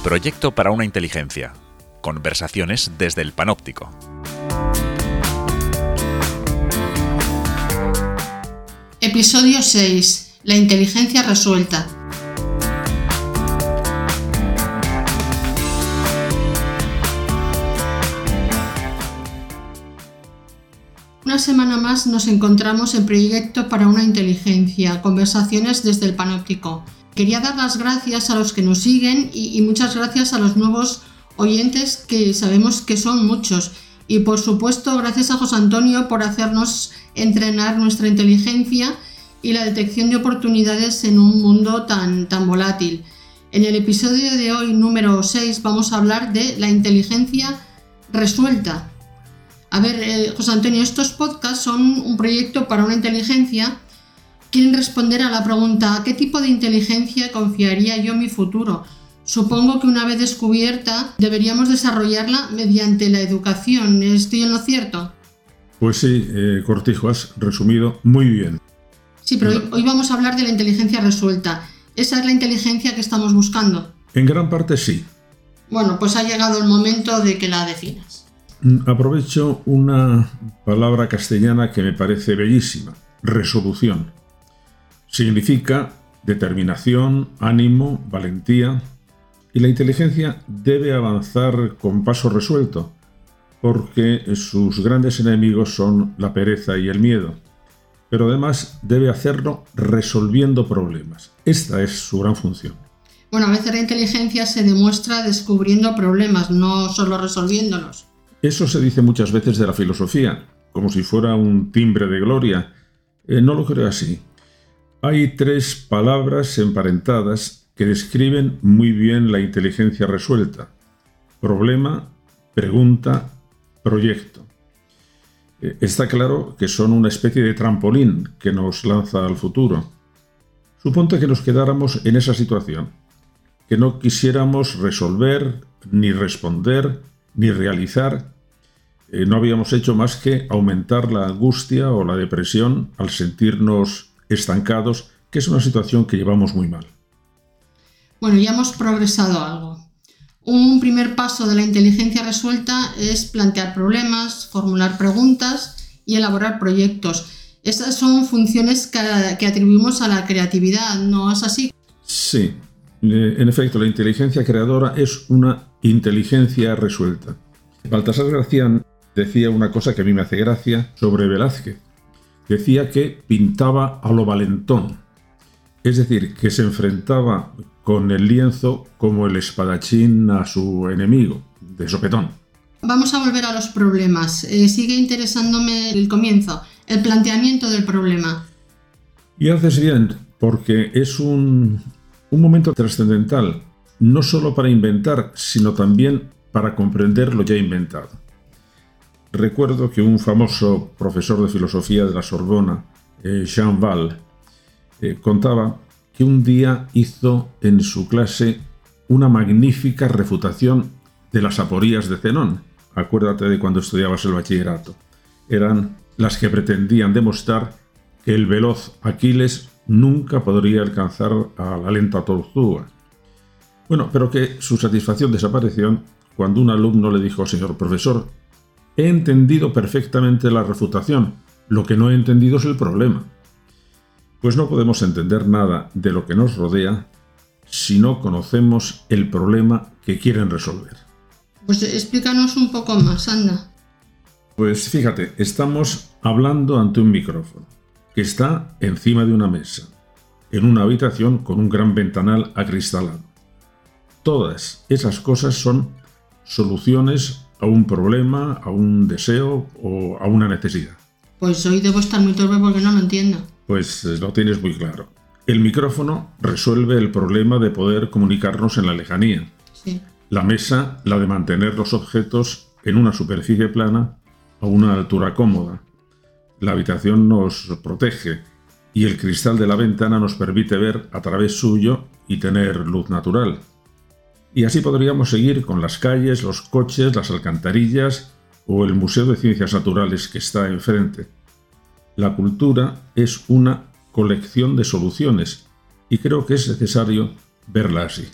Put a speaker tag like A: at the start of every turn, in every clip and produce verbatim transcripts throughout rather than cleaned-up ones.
A: Proyecto para una inteligencia. Conversaciones desde el Panóptico.
B: Episodio seis. La inteligencia resuelta. Una semana más nos encontramos en Proyecto para una inteligencia. Conversaciones desde el Panóptico. Quería dar las gracias a los que nos siguen y, y muchas gracias a los nuevos oyentes, que sabemos que son muchos. Y por supuesto, gracias a José Antonio por hacernos entrenar nuestra inteligencia y la detección de oportunidades en un mundo tan, tan volátil. En el episodio de hoy, número seis, vamos a hablar de la inteligencia resuelta. A ver, eh, José Antonio, estos podcasts son un proyecto para una inteligencia. Quieren responder a la pregunta: ¿a qué tipo de inteligencia confiaría yo en mi futuro? Supongo que una vez descubierta, deberíamos desarrollarla mediante la educación. ¿Estoy en lo cierto?
C: Pues sí, eh, Cortijo, has resumido muy bien.
B: Sí, pero hoy, hoy vamos a hablar de la inteligencia resuelta. ¿Esa es la inteligencia que estamos buscando?
C: En gran parte sí.
B: Bueno, pues ha llegado el momento de que la definas.
C: Aprovecho una palabra castellana que me parece bellísima: resolución. Significa determinación, ánimo, valentía. Y la inteligencia debe avanzar con paso resuelto, porque sus grandes enemigos son la pereza y el miedo. Pero además debe hacerlo resolviendo problemas. Esta es su gran función.
B: Bueno, a veces la inteligencia se demuestra descubriendo problemas, no solo resolviéndolos.
C: Eso se dice muchas veces de la filosofía, como si fuera un timbre de gloria. Eh, no lo creo así. Hay tres palabras emparentadas que describen muy bien la inteligencia resuelta: problema, pregunta, proyecto. Eh, está claro que son una especie de trampolín que nos lanza al futuro. Suponte que nos quedáramos en esa situación, que no quisiéramos resolver, ni responder, ni realizar. Eh, no habíamos hecho más que aumentar la angustia o la depresión al sentirnos estancados, que es una situación que llevamos muy mal.
B: Bueno, ya hemos progresado algo. Un primer paso de la inteligencia resuelta es plantear problemas, formular preguntas y elaborar proyectos. Estas son funciones que, que atribuimos a la creatividad, ¿no es así?
C: Sí, en efecto, la inteligencia creadora es una inteligencia resuelta. Baltasar Gracián decía una cosa que a mí me hace gracia sobre Velázquez. Decía que pintaba a lo valentón, es decir, que se enfrentaba con el lienzo como el espadachín a su enemigo, de sopetón.
B: Vamos a volver a los problemas. Eh, sigue interesándome el comienzo, el planteamiento del problema.
C: Y haces bien, porque es un, un momento trascendental, no solo para inventar, sino también para comprender lo ya inventado. Recuerdo que un famoso profesor de filosofía de la Sorbona, eh, Jean Val, eh, contaba que un día hizo en su clase una magnífica refutación de las aporías de Zenón. Acuérdate de cuando estudiabas el bachillerato. Eran las que pretendían demostrar que el veloz Aquiles nunca podría alcanzar a la lenta Tortuga. Bueno, pero que su satisfacción desapareció cuando un alumno le dijo: señor profesor, he entendido perfectamente la refutación, lo que no he entendido es el problema. Pues no podemos entender nada de lo que nos rodea si no conocemos el problema que quieren resolver.
B: Pues explícanos un poco más, anda.
C: Pues fíjate, estamos hablando ante un micrófono que está encima de una mesa, en una habitación con un gran ventanal acristalado. Todas esas cosas son soluciones a un problema, a un deseo o a una necesidad.
B: Pues hoy debo estar muy torpe porque no lo entiendo.
C: Pues lo tienes muy claro. El micrófono resuelve el problema de poder comunicarnos en la lejanía.
B: Sí.
C: La mesa, la de mantener los objetos en una superficie plana a una altura cómoda. La habitación nos protege y el cristal de la ventana nos permite ver a través suyo y tener luz natural. Y así podríamos seguir con las calles, los coches, las alcantarillas o el Museo de Ciencias Naturales que está enfrente. La cultura es una colección de soluciones y creo que es necesario verla así.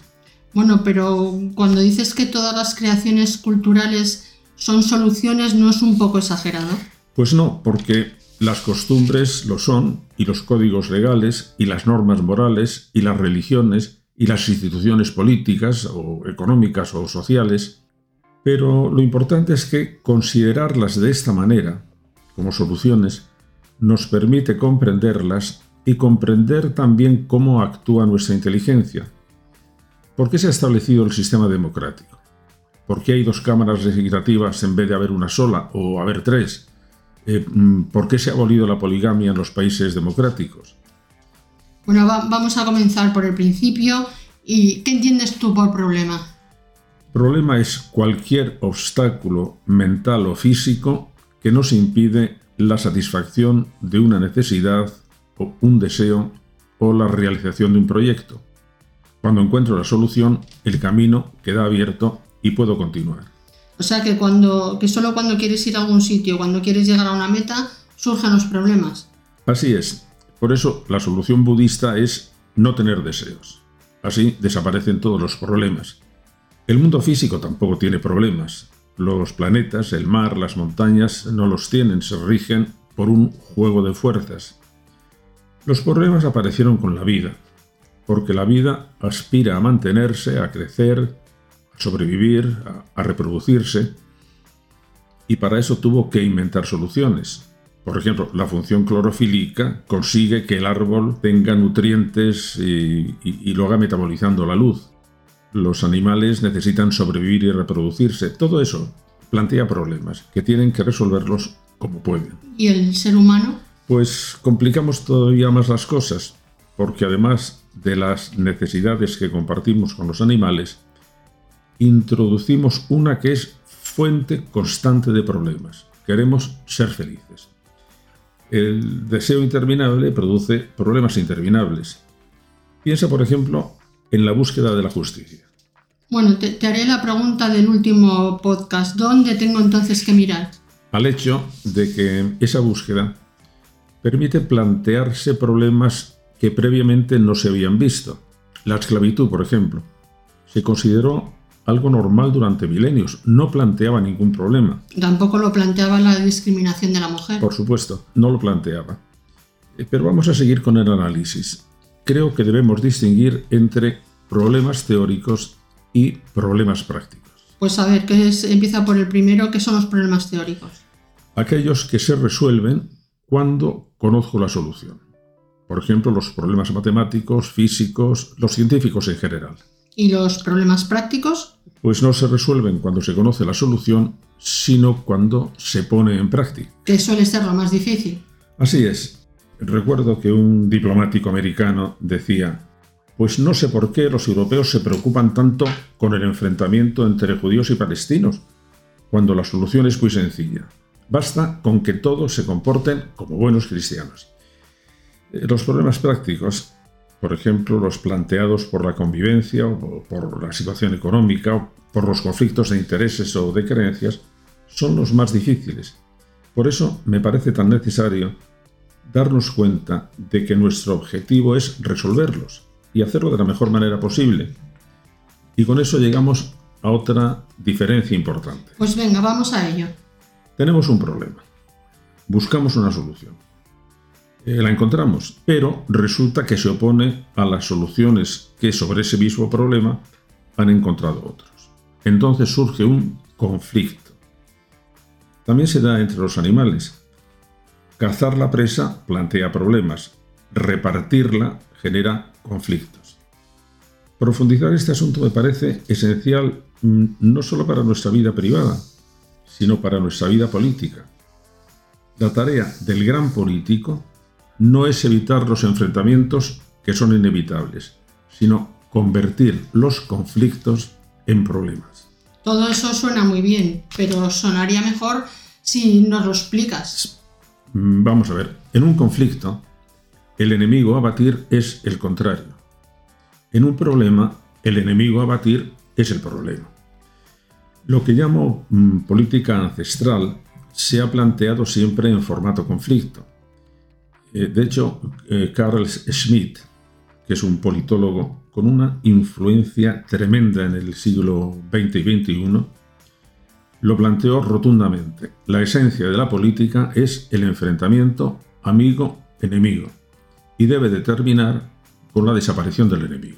B: Bueno, pero cuando dices que todas las creaciones culturales son soluciones, ¿no es un poco exagerado?
C: Pues no, porque las costumbres lo son, y los códigos legales, y las normas morales, y las religiones, y las instituciones políticas, o económicas, o sociales. Pero lo importante es que considerarlas de esta manera, como soluciones, nos permite comprenderlas y comprender también cómo actúa nuestra inteligencia. ¿Por qué se ha establecido el sistema democrático? ¿Por qué hay dos cámaras legislativas en vez de haber una sola o haber tres? Eh, ¿Por qué se ha abolido la poligamia en los países democráticos?
B: Bueno, va, vamos a comenzar por el principio. ¿Y qué entiendes tú por problema?
C: Problema es cualquier obstáculo mental o físico que nos impide la satisfacción de una necesidad o un deseo o la realización de un proyecto. Cuando encuentro la solución, el camino queda abierto y puedo continuar.
B: O sea que, cuando, que solo cuando quieres ir a algún sitio, cuando quieres llegar a una meta, surgen los problemas.
C: Así es. Por eso la solución budista es no tener deseos. Así desaparecen todos los problemas. El mundo físico tampoco tiene problemas. Los planetas, el mar, las montañas no los tienen, se rigen por un juego de fuerzas. Los problemas aparecieron con la vida, porque la vida aspira a mantenerse, a crecer, a sobrevivir, a, a reproducirse, y para eso tuvo que inventar soluciones. Por ejemplo, la función clorofílica consigue que el árbol tenga nutrientes y, y, y lo haga metabolizando la luz. Los animales necesitan sobrevivir y reproducirse. Todo eso plantea problemas que tienen que resolverlos como pueden.
B: ¿Y el ser humano?
C: Pues complicamos todavía más las cosas, porque además de las necesidades que compartimos con los animales, introducimos una que es fuente constante de problemas. Queremos ser felices. El deseo interminable produce problemas interminables. Piensa, por ejemplo, en la búsqueda de la justicia.
B: Bueno, te, te haré la pregunta del último podcast. ¿Dónde tengo entonces que mirar?
C: Al hecho de que esa búsqueda permite plantearse problemas que previamente no se habían visto. La esclavitud, por ejemplo, se consideró algo normal durante milenios, no planteaba ningún problema.
B: Tampoco lo planteaba la discriminación de la mujer.
C: Por supuesto, no lo planteaba. Pero vamos a seguir con el análisis. Creo que debemos distinguir entre problemas teóricos y problemas prácticos.
B: Pues a ver, ¿qué es? Empieza por el primero, ¿qué son los problemas teóricos?
C: Aquellos que se resuelven cuando conozco la solución. Por ejemplo, los problemas matemáticos, físicos, los científicos en general.
B: ¿Y los problemas prácticos?
C: Pues no se resuelven cuando se conoce la solución, sino cuando se pone en práctica.
B: Que suele ser lo más difícil.
C: Así es. Recuerdo que un diplomático americano decía: pues no sé por qué los europeos se preocupan tanto con el enfrentamiento entre judíos y palestinos, cuando la solución es muy sencilla. Basta con que todos se comporten como buenos cristianos. Los problemas prácticos, por ejemplo, los planteados por la convivencia o por la situación económica o por los conflictos de intereses o de creencias, son los más difíciles. Por eso me parece tan necesario darnos cuenta de que nuestro objetivo es resolverlos y hacerlo de la mejor manera posible. Y con eso llegamos a otra diferencia importante.
B: Pues venga, vamos a ello.
C: Tenemos un problema. Buscamos una solución. Eh, la encontramos, pero resulta que se opone a las soluciones que sobre ese mismo problema han encontrado otros. Entonces surge un conflicto. También se da entre los animales. Cazar la presa plantea problemas. Repartirla genera conflictos. Profundizar este asunto me parece esencial no solo para nuestra vida privada, sino para nuestra vida política. La tarea del gran político no es evitar los enfrentamientos que son inevitables, sino convertir los conflictos en problemas.
B: Todo eso suena muy bien, pero sonaría mejor si nos lo explicas.
C: Vamos a ver, en un conflicto, el enemigo a batir es el contrario. En un problema, el enemigo a batir es el problema. Lo que llamo mmm, política ancestral se ha planteado siempre en formato conflicto. Eh, de hecho, eh, Carl Schmitt, que que es un politólogo con una influencia tremenda en el siglo veinte y veintiuno, lo planteó rotundamente. La esencia de la política es el enfrentamiento amigo-enemigo y debe de terminar con la desaparición del enemigo.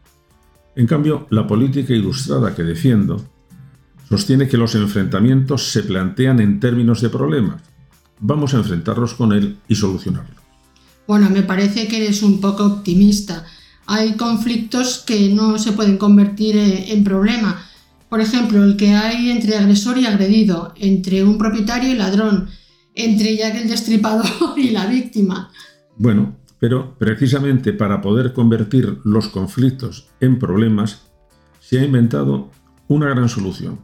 C: En cambio, la política ilustrada que defiendo sostiene que los enfrentamientos se plantean en términos de problemas. Vamos a enfrentarlos con él y solucionarlos.
B: Bueno, me parece que eres un poco optimista. Hay conflictos que no se pueden convertir en problema. Por ejemplo, el que hay entre agresor y agredido, entre un propietario y ladrón, entre Jack el Destripador y la víctima.
C: Bueno, pero precisamente para poder convertir los conflictos en problemas, se ha inventado una gran solución.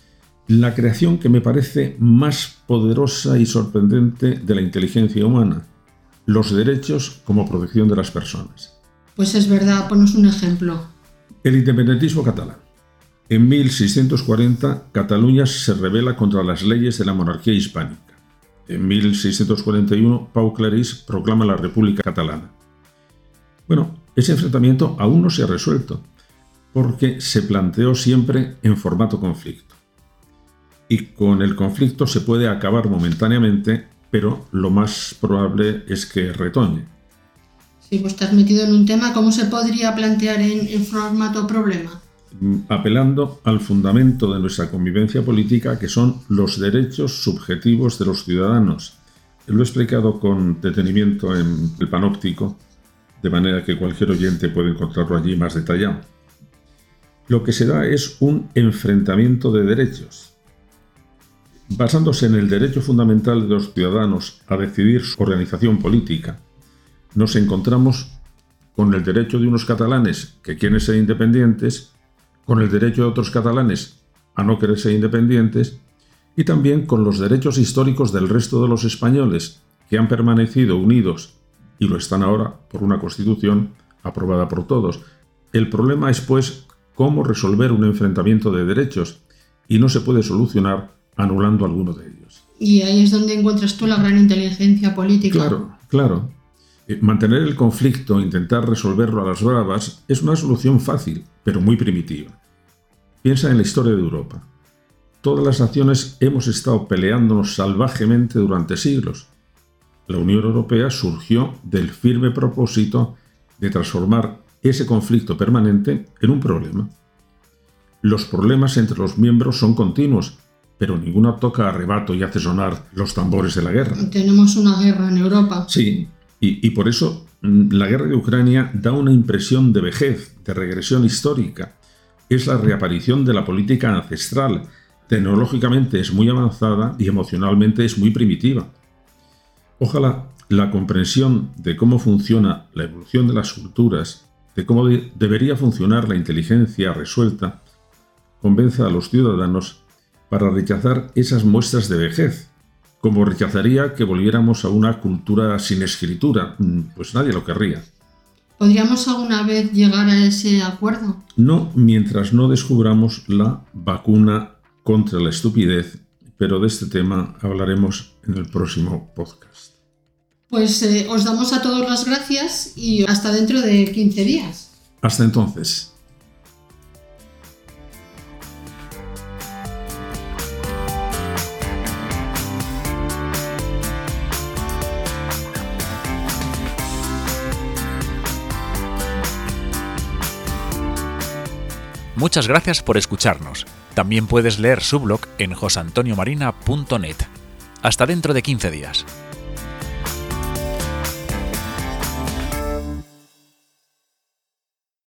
C: La creación que me parece más poderosa y sorprendente de la inteligencia humana: los derechos como protección de las personas.
B: Pues es verdad, ponos un ejemplo.
C: El independentismo catalán. En mil seiscientos cuarenta, Cataluña se rebela contra las leyes de la monarquía hispánica. En mil seiscientos cuarenta y uno, Pau Claris proclama la República Catalana. Bueno, ese enfrentamiento aún no se ha resuelto, porque se planteó siempre en formato conflicto. Y con el conflicto se puede acabar momentáneamente, pero lo más probable es que retoñe.
B: Si vos estás metido en un tema, ¿cómo se podría plantear en, en formato problema?
C: Apelando al fundamento de nuestra convivencia política, que son los derechos subjetivos de los ciudadanos. Lo he explicado con detenimiento en el Panóptico, de manera que cualquier oyente puede encontrarlo allí más detallado. Lo que se da es un enfrentamiento de derechos. Basándose en el derecho fundamental de los ciudadanos a decidir su organización política, nos encontramos con el derecho de unos catalanes que quieren ser independientes, con el derecho de otros catalanes a no querer ser independientes, y también con los derechos históricos del resto de los españoles, que han permanecido unidos, y lo están ahora por una Constitución aprobada por todos. El problema es, pues, cómo resolver un enfrentamiento de derechos, y no se puede solucionar anulando alguno de ellos.
B: Y ahí es donde encuentras tú la gran inteligencia política.
C: Claro, claro. Mantener el conflicto e intentar resolverlo a las bravas es una solución fácil, pero muy primitiva. Piensa en la historia de Europa. Todas las naciones hemos estado peleándonos salvajemente durante siglos. La Unión Europea surgió del firme propósito de transformar ese conflicto permanente en un problema. Los problemas entre los miembros son continuos, pero ninguno toca a rebato y hace sonar los tambores de la guerra.
B: Tenemos una guerra en Europa.
C: Sí. Y, y por eso la guerra de Ucrania da una impresión de vejez, de regresión histórica. Es la reaparición de la política ancestral. Tecnológicamente es muy avanzada y emocionalmente es muy primitiva. Ojalá la comprensión de cómo funciona la evolución de las culturas, de cómo de- debería funcionar la inteligencia resuelta, convenza a los ciudadanos para rechazar esas muestras de vejez. Como rechazaría que volviéramos a una cultura sin escritura, pues nadie lo querría.
B: ¿Podríamos alguna vez llegar a ese acuerdo?
C: No mientras no descubramos la vacuna contra la estupidez, pero de este tema hablaremos en el próximo podcast.
B: Pues eh, os damos a todos las gracias y hasta dentro de quince días.
C: Hasta entonces.
A: Muchas gracias por escucharnos. También puedes leer su blog en jose antonio marina punto net. Hasta dentro de quince días.